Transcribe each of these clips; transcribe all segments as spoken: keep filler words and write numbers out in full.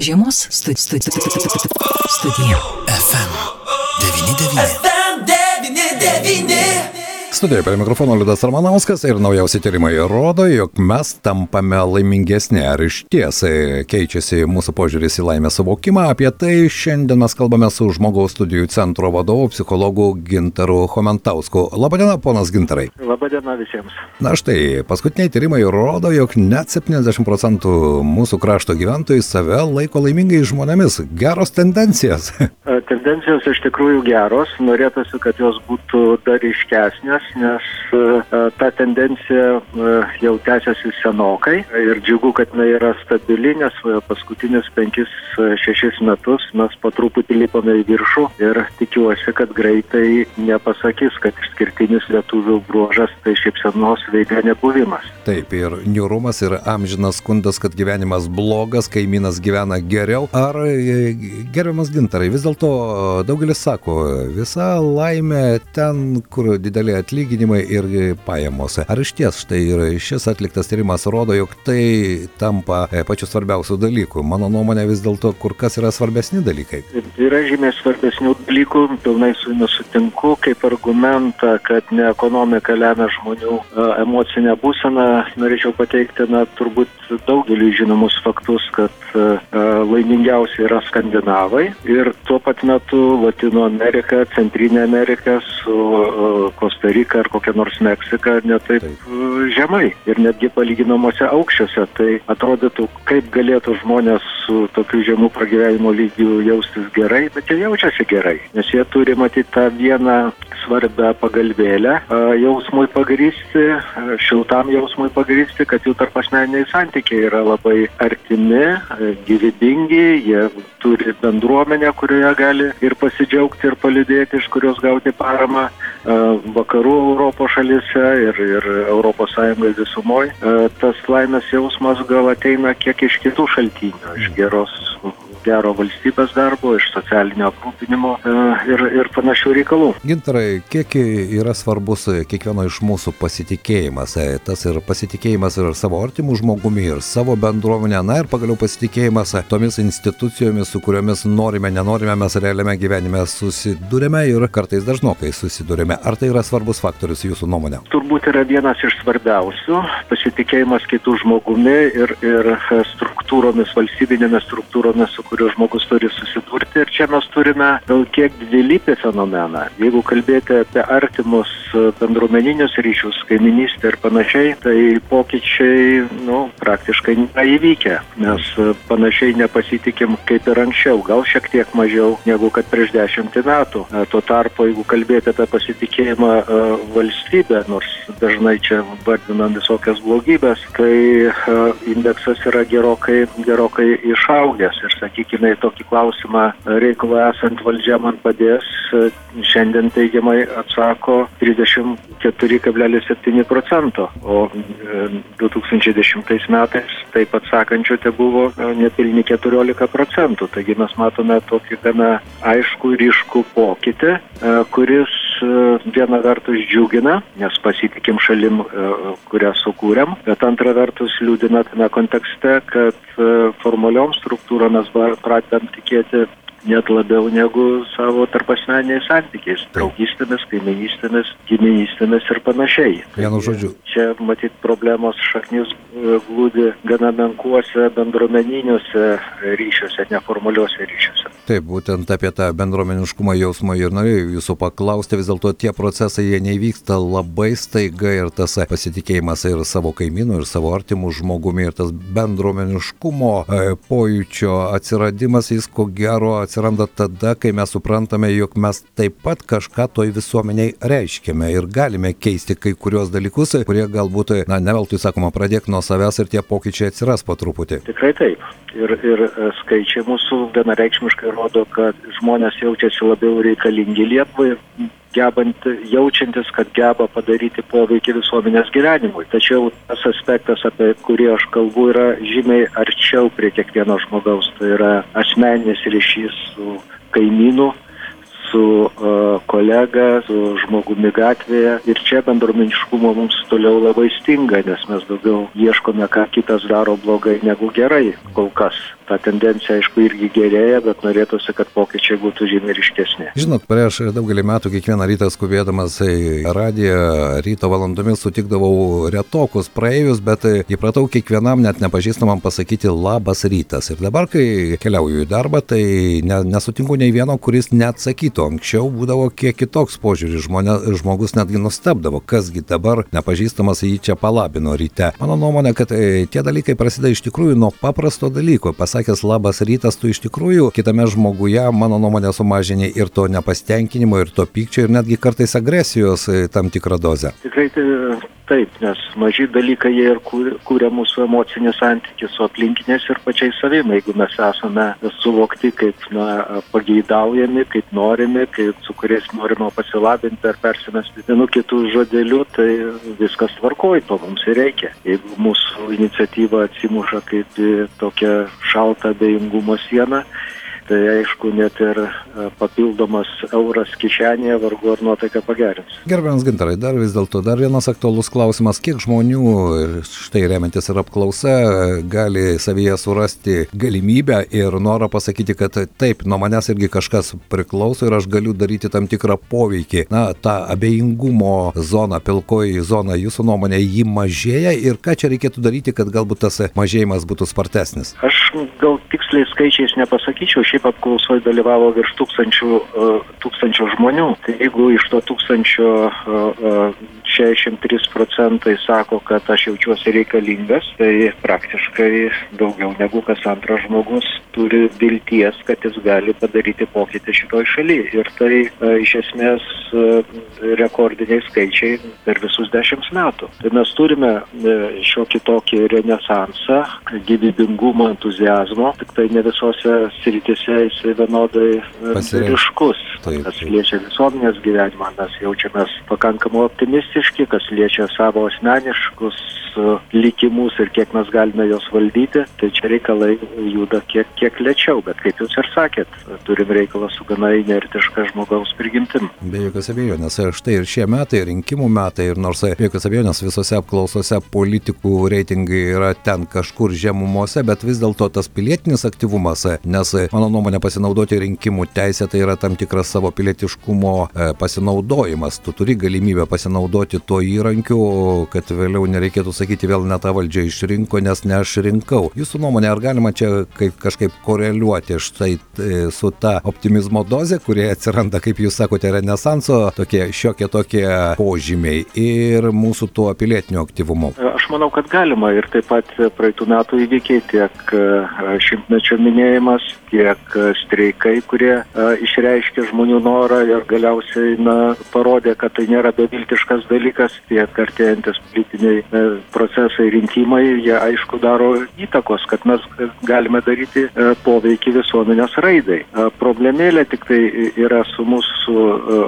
Žiemos studi- studi- studi- studija. F M devyni devyni. F M devyni devyni. Studijoje prie mikrofono Liudas Ramanauskas ir naujausi tyrimai rodo, jog mes tampame laimingesni. Ar iš ties keičiasi mūsų požiūris į laimės suvokimą? Apie tai šiandien mes kalbame su Žmogaus studijų centro vadovu, psichologu Gintaru Chomentausku. Labadiena, ponas Gintarai. Labadiena visiems. Na štai, paskutiniai tyrimai rodo, jog net septyniasdešimt procentų mūsų krašto gyventojų save laiko laimingais žmonėmis. Geros tendencijos. Tendencijos iš tikrųjų geros. Norėtųsi, kad jos būtų dar ryškesnės, nes ta tendencija jau tęsiasi senokai ir džiugu, kad jinai yra stabili, nes paskutinius penkis šešis metus mes po truputį lipame į viršų ir tikiuosi, kad greitai nepasakys, kad išskirtinis lietuvių bruožas tai šypsenos veide nebuvimas. Taip, ir niūrumas ir amžinas skundas, kad gyvenimas blogas, kaimynas gyvena geriau. Ar, gerbiamas Gintarai, vis dėlto daugelis sako, visa laimė ten, kur dideli atlyginimai ir pajamos. Ar iš ties štai ir šis atliktas tyrimas rodo, jog tai tampa pačiu svarbiausiu dalyku? Mano nuomonė vis dėlto kur kas yra svarbesni dalykai. Yra žymiai svarbesnių dalykų, pilnai su jumis sutinku, kaip argumentą, kad ne ekonomika lemia žmonių emocinę būseną. Norėčiau pateikti, na, turbūt daugeliu žinomus faktus, kad laimingiausi yra skandinavai ir tuo pat metu Latino Amerika, Centrinė Amerika su Kostarika ar kokia nors Meksika netaip žemai ir netgi palyginamuose aukščiuose. Tai atrodytų, kaip galėtų žmonės su tokiu žemų pragyvenimo lygiu jaustis gerai, bet jie jaučiasi gerai, nes jie turi matyti tą vieną svarbę pagalbėlę jausmui pagrįsti, šiltam jausmui pagrįsti, kad jų tarpasmeniniai santykiai yra labai artimi, gyvybingi, jie turi bendruomenę, kurioje gali ir pasidžiaugti, ir paliudėti, iš kurios gauti paramą vakarų Europos šalyse ir, ir Europos Sąjungoje visumoje. Tas laimės jausmas gal ateina kiek iš kitų šaltinių, iš geros gero valstybės darbo, iš socialinio aprūpinimo ir, ir panašių reikalų. Gintarai, kiek yra svarbus kiekvieno iš mūsų pasitikėjimas? Tas ir pasitikėjimas ir savo artimų žmogumi, ir savo bendruomenė, na ir pagaliau pasitikėjimas tomis institucijomis, su kuriomis norime, nenorime, mes realiame gyvenime susidurime ir kartais dažnokai susidurime. Ar tai yra svarbus faktorius jūsų nuomonė? Turbūt yra vienas iš svarbiausių. Pasitikėjimas kitų žmogumi ir, ir struktūromis, valstybinėmis struktūromis, su kuriuo žmogus turi susidurti. Ir čia mes turime gal kiek dvilypį fenomeną. Jeigu kalbėti apie artimus bendruomeninius ryšius, kaiminystę ir panašiai, tai pokyčiai, nu, praktiškai nėra įvykę. Mes panašiai nepasitikim kaip ir anksčiau, gal šiek tiek mažiau negu kad prieš dešimtį metų. Tuo tarpu, jeigu kalbėti apie pasitikėjimą valstybę, nors dažnai čia vardinam visokias blogybės, tai indeksas yra gerokai, gerokai išaugęs. Ir sakykime, į tokį klausimą reikalo esant valdžia man padės, šiandien teigiamai atsako trisdešimt keturi kablelis septyni procento, o du tūkstančiai dešimtais metais taip atsakančių te buvo nepilni keturiolika procentų. Taigi mes matome tokį gana aiškų ryškų pokytį, kuris viena vertus džiugina, nes pasitikim šalim, kurią sukūrėm, bet antra vertus liūdina tame kontekste, kad formaliom struktūrom mes pradedam tikėti net labiau negu savo tarpasmeniniais santykiais, draugystėmis, kaiminystėmis, giminystėmis ir panašiai. Vienu žodžiu. Čia, matyt, problemos šaknis glūdi gana menkuose bendruomeniniuose ryšiuose, neformaliuose ryšiuose. Taip, būtent apie tą bendruomeniškumo jausmą ir norėjau jūsų paklausti, vis dėlto tie procesai, jie nevyksta labai staiga ir tas pasitikėjimas ir savo kaimynų, ir savo artimų žmogumi, ir tas bendruomeniškumo pojūčio atsiradimas, jis ko gero atsiranda tada, kai mes suprantame, jog mes taip pat kažką toj visuomeniai reiškiame ir galime keisti kai kurios dalykus, kurie galbūt, na, neveltui sakoma, pradėk nuo savęs ir tie pokyčiai atsiras po truputį. Tikrai taip. Ir, ir skaičiai mūsų vienareikšmiškai rodo, kad žmonės jaučiasi labiau reikalingi Lietuvai, gebant, jaučiantis, kad geba padaryti poveikį visuomenės gyvenimui. Tačiau tas aspektas, apie kurį aš kalbu, yra žymiai arčiau prie kiekvieno žmogaus. Tai yra asmeninis ryšys su kaimynu, su uh, kolega, su žmogumi gatvėje. Ir čia bendruomeniškumo mums toliau labai stinga, nes mes daugiau ieškome, ką kitas daro blogai negu gerai kol kas. Ta tendencija, aišku, irgi gerėja, bet norėtųsi, kad pokyčiai būtų žymiai ryškesni. Žinot, prieš daugelį metų kiekvieną rytą skubėdamas į radiją, ryto valandomis sutikdavau retokus praeivius, bet įpratau kiekvienam net nepažįstamam pasakyti labas rytas. Ir dabar, kai keliauju į darbą, tai ne, nesutinku nei vieno, kuris neatsakytų. Anksčiau būdavo kiek kitoks požiūris, žmonė, žmogus netgi nustebdavo, kasgi dabar nepažįstamas jį čia palabino ryte. Mano nuomonė, kad tie dalykai prasideda iš tikrųjų nuo paprasto dalyko. Pasakęs labas rytas, tu iš tikrųjų kitame žmoguje, mano nuomonė, sumažini ir to nepasitenkinimo, ir to pykčio, ir netgi kartais agresijos tam tikrą dozę. Tikrai tai, taip, nes maži dalykai jie ir kūrė mūsų emocinį santykį su aplinkiniais ir pačiais savimi. Jeigu mes esame suvokti kaip na, pageidaujami, kaip norimi, kaip, su kuriais norime pasilabinti ar persimesti vienu kitų žodeliu, tai viskas tvarkoj, to mums ir reikia. Jeigu mūsų iniciatyva atsimuša kaip tokia šalta abejingumo siena, tai aišku, net ir papildomas euras kišenėje vargu ar nuotaiką pagerins. Gerbiamas Gintarai, dar vis dėlto dar vienas aktualus klausimas. Kiek žmonių, štai remiantis ir apklausa, gali savyje surasti galimybę ir norą pasakyti, kad taip, nuo manęs irgi kažkas priklauso ir aš galiu daryti tam tikrą poveikį. Na, ta abejingumo zona, pilkoji zona, jūsų nuomonė, ji mažėja ir ką čia reikėtų daryti, kad galbūt tas mažėjimas būtų spartesnis? Aš gal tiksliai skaičiais nepasakyčiau, šiaip apklausoje dalyvavo virš tūkstančių, tūkstančių žmonių. Tai jeigu iš to tūkstančio šešiasdešimt trys procentai sako, kad aš jaučiuosi reikalingas, tai praktiškai daugiau negu kas antras žmogus turi vilties, kad jis gali padaryti pokytį šitoj šalyje. Ir tai iš esmės rekordiniai skaičiai per visus dešimt metų. Tai mes turime šiokį tokį renesansą, gyvybingumo, entuziazmo, tik tai ne visose srityse jisai vienodai ryškus. Kas liečia visuomenės gyvenimą, mes jaučiamės pakankamai optimistiški, kas liečia savo asmeniškus likimus ir kiek mes galime jos valdyti, tai čia reikalai juda kiek, kiek lėčiau, bet kaip jūs ir sakėt, turim reikalą su gana inertiška žmogaus prigimtim. Be jokios abejonės, štai ir šie metai, rinkimų metai, ir nors be jokios abejonės visose apklausose politikų reitingai yra ten kažkur žemumose, bet vis dėlto tas pilietinis aktyvumas, nes mano nuomonė pasinaudoti rinkimų teisę tai yra tam tikras savo pilietiškumo pasinaudojimas. Tu turi galimybę pasinaudoti to įrankiu, kad vėliau nereikėtų sakyti vėl ne tą valdžią išrinko, nes ne aš rinkau. Jūsų nuomonė, ar galima čia kaip, kažkaip koreliuoti štai su ta optimizmo doze, kurie atsiranda, kaip jūs sakote, renesanso, tokie šiokie tokie požymiai ir mūsų tuo pilietiniu aktyvumu? Aš manau, kad galima ir taip pat praeitų metų įvykiai, tiek šimtmečio minėjimas, tiek streikai, kurie išreiškė žmonių norą ir galiausiai na, parodė, kad tai nėra beviltiškas dalykas, tiek artėjantis politiniai procesai, rinkimai, jie aišku daro įtakos, kad mes galime daryti poveikį visuomenės raidai. Problemėlė tik tai yra su mūsų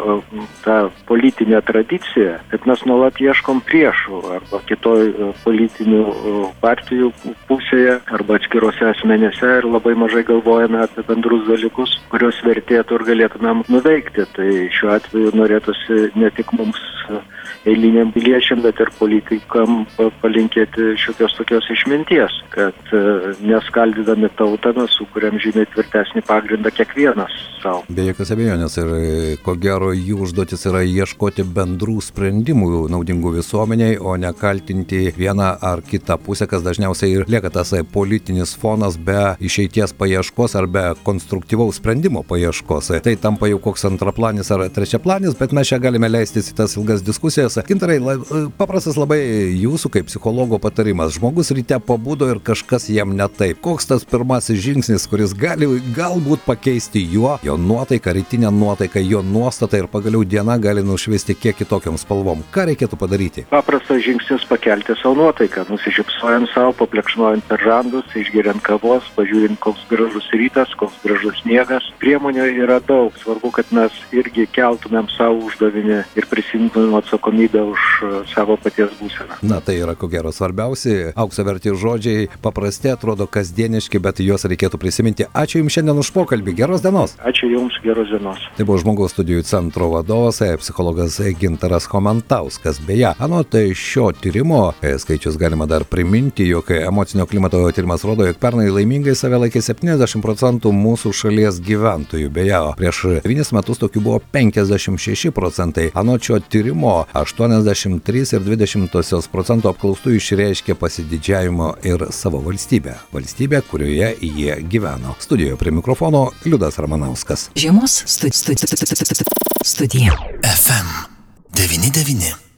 ta politinė tradicija, kad mes nuolat ieškom priešų arba kitoj politinių partijų pusėje arba atskirose asmenėse ir labai mažai galvojame apie bendrus dalykus, kuriuos vertėtų ir galėtumėm nuveikti. Tai šiuo atveju norėtųsi ne tik mums eiliniam piliečiam, bet ir politikam palinkėti šiokios tokios išminties, kad neskaldydami tautą mes sukuriam žymiai tvirtesnį pagrindą kiekvienas savo. Be jokios abejonės ir ko gero jų užduotis yra ieškoti bendrų sprendimų naudingų visuomeniai, o ne kaltinti vieną ar kitą pusę, kas dažniausiai ir lieka tas politinis fonas be išeities paieškos ar be konstruktyvaus sprendimo paieškos. Tai tampa jau koks antraplanis ar trečiaplanis, bet mes čia galime leistis į tas ilgas diskusijas. Gintarai, paprastas labai jūsų kaip psichologo patarimas. Žmogus ryte pabudo ir kažkas jam ne taip. Koks tas pirmasis žingsnis, kuris gali galbūt pakeisti jo, jo nuotaiką, rytinę nuotaiką, jo nuostatą ir pagaliau diena gali nušviesti kiek kitokiom spalvom. Ką reikėtų padaryti? Paprastas žingsnis pakelti savo nuotaiką. Nusišypsojant savo, paplekšnojant per žandus, išgeriant kavos, pažiūrint, koks gražus rytas, koks gražus sniegas. Priemonių yra daug. Svarbu, kad mes irgi keltumėm savo uždavinį ir prisimtumėm atsakomybę už savo paties būseną. Na, tai yra ko gero svarbiausi. Aukso verti žodžiai paprasti, atrodo kasdieniški, bet juos reikėtų prisiminti. Ačiū Jums šiandien už pokalbį. Geros dienos. Ačiū Jums, geros dienos. Tai buvo Žmogaus studijų centro vadovas, psichologas Gintaras Chomentauskas. Beje, anot šio tyrimo skaičius galima dar priminti, jog emocinio klimato tyrimas rodo, jog pernai laimingai save laikė septyniasdešimt procentų mūsų šalies gyventojų. Beje, prieš devynis metus tokių buvo penkiasdešimt šeši procentai. Anot šio tyrimo aštuoniasdešimt trys ir dvidešimt procento apklaustųjų išreiškė pasididžiavimo ir savo valstybę. Valstybę, kurioje jie gyveno. Studijoje prie mikrofono Liudas Ramanauskas. Žiemos studi- studi- studi- studija. F M devyni devyni.